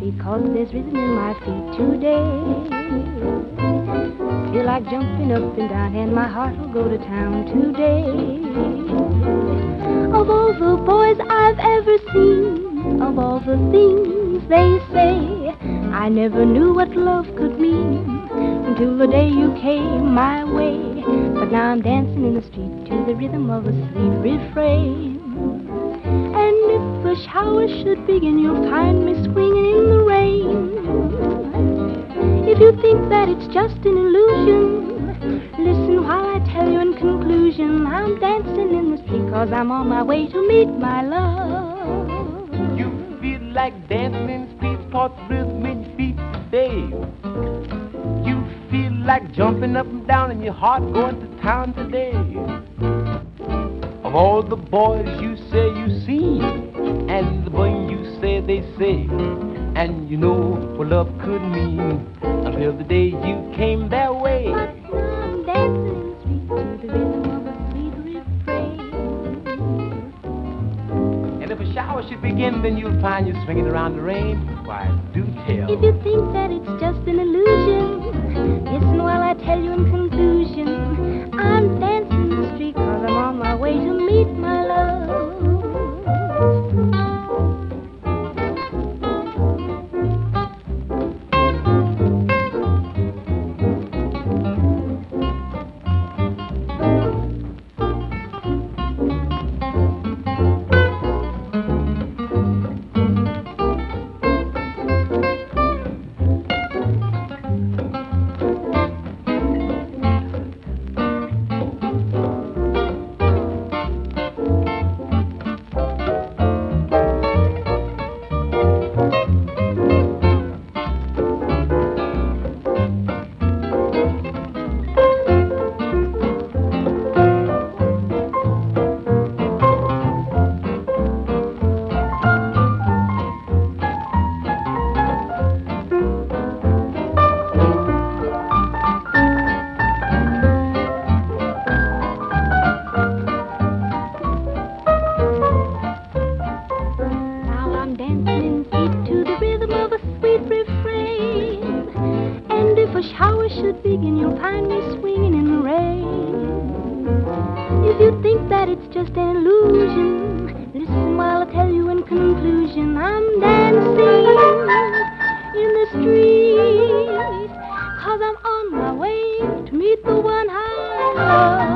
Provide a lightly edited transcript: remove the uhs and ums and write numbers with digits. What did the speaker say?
street, 'cause there's rhythm in my feet today. Feel like jumping up and down, and my heart will go to town today. Of all the boys I've ever seen, of all the things they say, I never knew what love could mean until the day you came my way. But now I'm dancing in the street to the rhythm of a sweet refrain. And if a shower should begin, you'll find me swinging in the rain. If you think that it's just an illusion, listen while I tell you in conclusion, I'm dancing in the street 'cause I'm on my way to meet my love. You feel like dancing in the streets, cause the rhythm in your feet today. You feel like jumping up and down and your heart going to town today. Of all the boys you say you see, and the boys you say they say, and you know what love could mean until the day you came their way. But now I'm dancing in the street to the rhythm of a sweet refrain. And if a shower should begin, then you'll find you swinging around the rain. Why, do tell. If you think that it's just an illusion, listen while I tell you in conclusion, I'm dancing in the street 'cause I'm on my way to meet my love. If a shower should begin, you'll find me swinging in the rain. If you think that it's just an illusion, listen while I tell you in conclusion, I'm dancing in the street, 'cause I'm on my way to meet the one I love.